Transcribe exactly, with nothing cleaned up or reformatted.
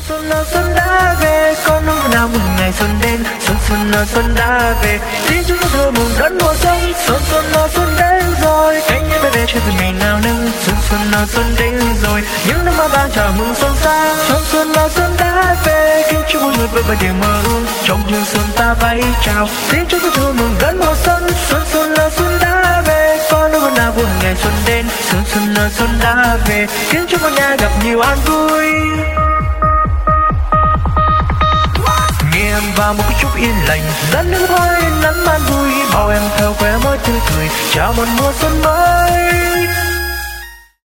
xuân nào xuân đã về, có nỗi nào mừng ngày xuân đến. Xuân xuân nào xuân đã về, tiếng chúng ta thơ mừng đón mùa xuân. Xuân xuân nào xuân đến rồi, cánh nhé bay về trên tình mình nào nâng. Xuân xuân nào xuân đến rồi, những năm hoa ban chào mừng xuân sang. Xuân xuân nào xuân đã về, kính chúc mọi người vui vẻ điều mơ ước. Trong hương xuân ta vẫy chào, tiếng chúng ta thơ mừng đón mùa xuân. Xuân xuân nào xuân đã về, có nỗi nào vui ngày xuân đến. Xuân xuân nào xuân đã về, kính chúc mọi nhà gặp nhiều an vui. Nghe vào một chút yên lành, dẫn nước hoa nắng man vui, bao em theo khóe môi tươi cười, chào một mùa xuân mới.